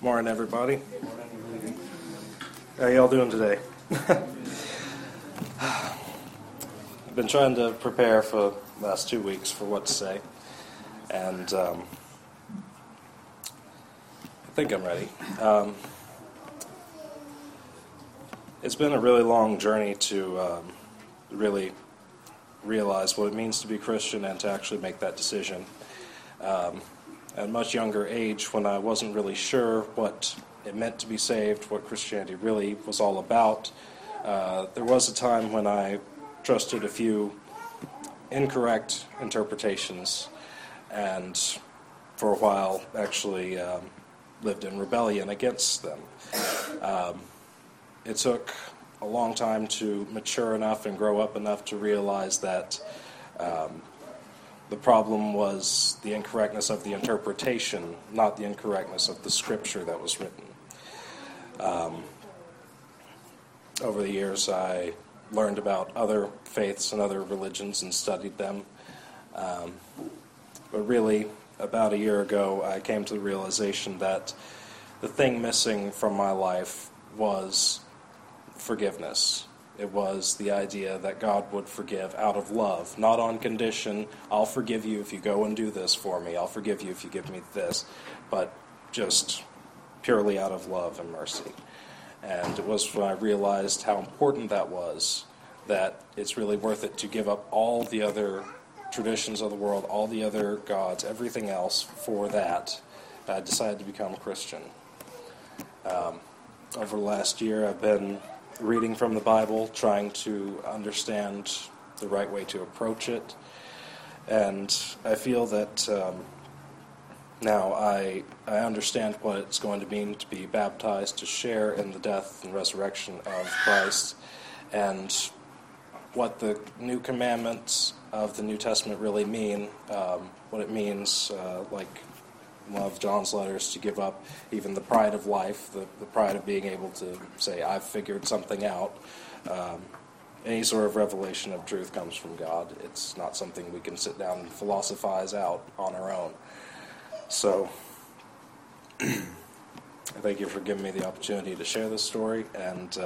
Morning, everybody. How y'all doing today? I've been trying to prepare for the last 2 weeks for what to say, and I think I'm ready. It's been a really long journey to really realize what it means to be Christian and to actually make that decision. At a much younger age, when I wasn't really sure what it meant to be saved, what Christianity really was all about, there was a time when I trusted a few incorrect interpretations and for a while actually lived in rebellion against them. It took a long time to mature enough and grow up enough to realize that the problem was the incorrectness of the interpretation, not the incorrectness of the scripture that was written. Over the years, I learned about other faiths and other religions and studied them. But really, about a year ago, I came to the realization that the thing missing from my life was forgiveness. It was the idea that God would forgive out of love, not on condition, I'll forgive you if you go and do this for me, I'll forgive you if you give me this, but just purely out of love and mercy. And it was when I realized how important that was, that it's really worth it to give up all the other traditions of the world, all the other gods, everything else for that. I decided to become a Christian. Over the last year, I've been reading from the Bible, trying to understand the right way to approach it. And I feel that now I understand what it's going to mean to be baptized, to share in the death and resurrection of Christ, and what the new commandments of the New Testament really mean, what it means, like one of John's letters, to give up even the pride of life, the pride of being able to say, I've figured something out. Any sort of revelation of truth comes from God. It's not something we can sit down and philosophize out on our own. So, I thank you for giving me the opportunity to share this story, and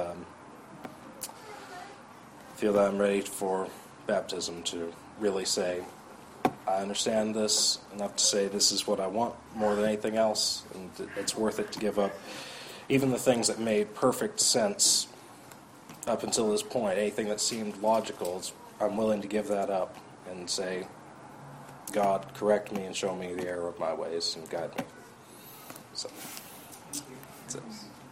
feel that I'm ready for baptism to really say, I understand this enough to say this is what I want more than anything else, and it's worth it to give up even the things that made perfect sense up until this point. Anything that seemed logical, I'm willing to give that up and say, God, correct me and show me the error of my ways and guide me. So, that's it.